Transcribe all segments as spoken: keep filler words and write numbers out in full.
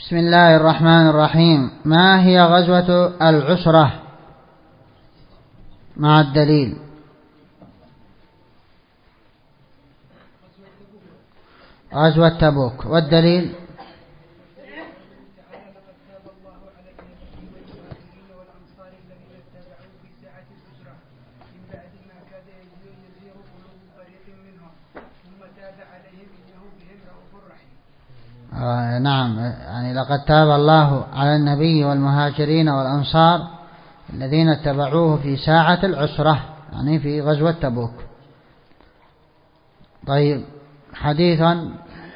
بسم الله الرحمن الرحيم. ما هي غزوة العسرة مع الدليل؟ غزوة تبوك والدليل؟ آه نعم، يعني لقد تاب الله على النبي والمهاجرين والأنصار الذين اتبعوه في ساعة العسرة، يعني في غزوة تبوك. طيب، حديثا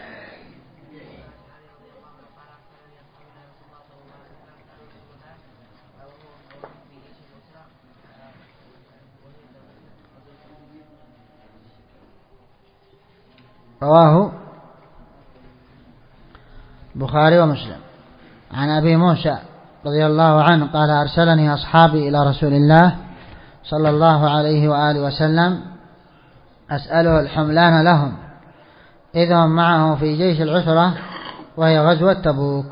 رواه البخاري ومسلم عن أبي موسى رضي الله عنه قال: أرسلني أصحابي إلى رسول الله صلى الله عليه وآله وسلم أسأله الحملان لهم، إذ هم معه في جيش العسرة وهي غزوة تبوك.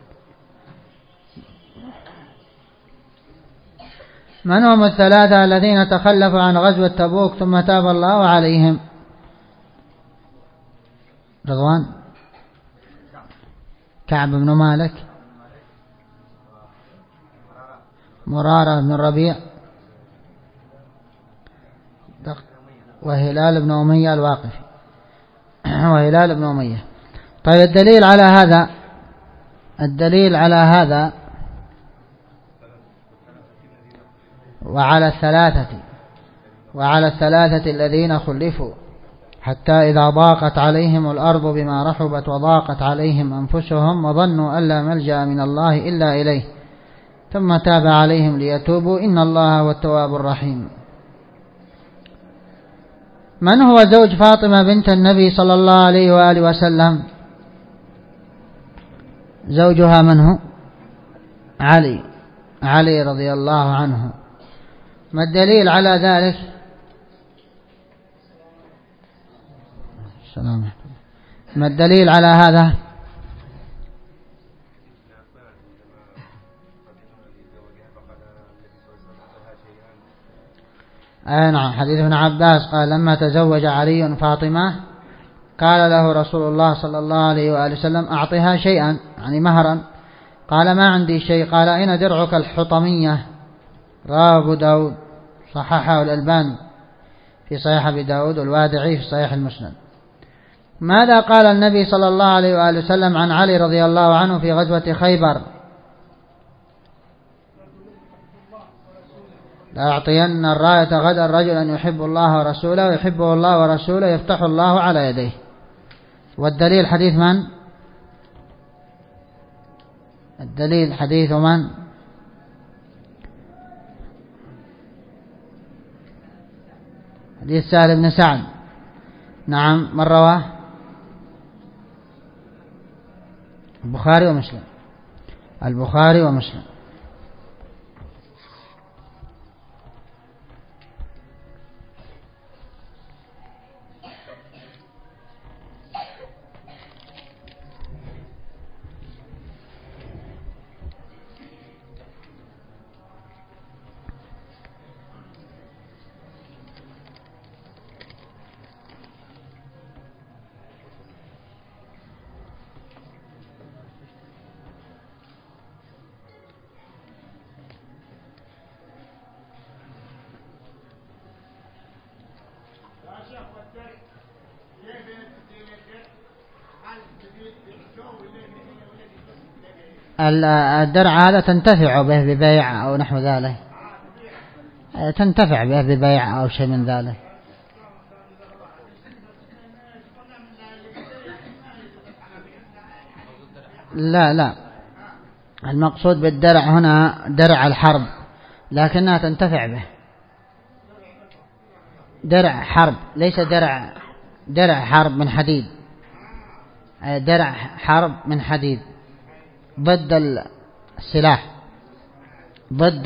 من هم الثلاثة الذين تخلفوا عن غزوة تبوك ثم تاب الله عليهم؟ رضوان؟ كعب بن مالك، مرارة بن الربيع، وهلال بن أمية الواقفي وهلال بن أمية. طيب، الدليل على هذا الدليل على هذا وعلى الثلاثة وعلى الثلاثة الذين خلفوا حتى إذا ضاقت عليهم الأرض بما رحبت وضاقت عليهم أنفسهم وظنوا أن لا ملجأ من الله إلا إليه ثم تاب عليهم ليتوبوا إن الله هو التواب الرحيم. من هو زوج فاطمة بنت النبي صلى الله عليه وآله وسلم؟ زوجها من هو؟ علي علي رضي الله عنه. ما الدليل على ذلك؟ السلام. ما الدليل على هذا؟ آه نعم، حديث ابن عباس قال: لما تزوج علي فاطمة قال له رسول الله صلى الله عليه وآله وسلم: أعطها شيئا، يعني مهرا. قال: ما عندي شيء. قال: أين درعك الحطمية؟ رواه أبو داود، صححه الألباني في صحيح أبي داود، والوادعي في صحيح المسند. ماذا قال النبي صلى الله عليه وآله وسلم عن علي رضي الله عنه في غزوة خيبر؟ لا أعطين الراية غدا رجلا يحب الله ورسوله ويحبه الله ورسوله يفتح الله على يديه. والدليل حديث من؟ الدليل حديث من؟ حديث سهل بن سعد. نعم، من رواه؟ البخاري ومسلم البخاري ومسلم. الدرع هذا تنتفع به ببيع أو نحو ذلك، تنتفع به ببيع أو شيء من ذلك. لا لا، المقصود بالدرع هنا درع الحرب، لكنها تنتفع به. درع حرب، ليس درع درع حرب من حديد، درع حرب من حديد ضد السلاح، ضد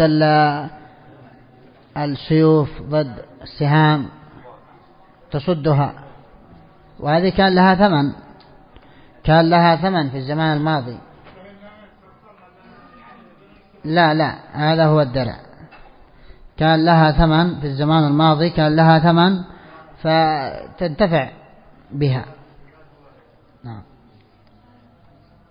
السيوف، ضد السهام تصدها. وهذه كان لها ثمن كان لها ثمن في الزمان الماضي، لا لا هذا هو الدرع، كان لها ثمن في الزمان الماضي، كان لها ثمن فتنتفع بها. نعم.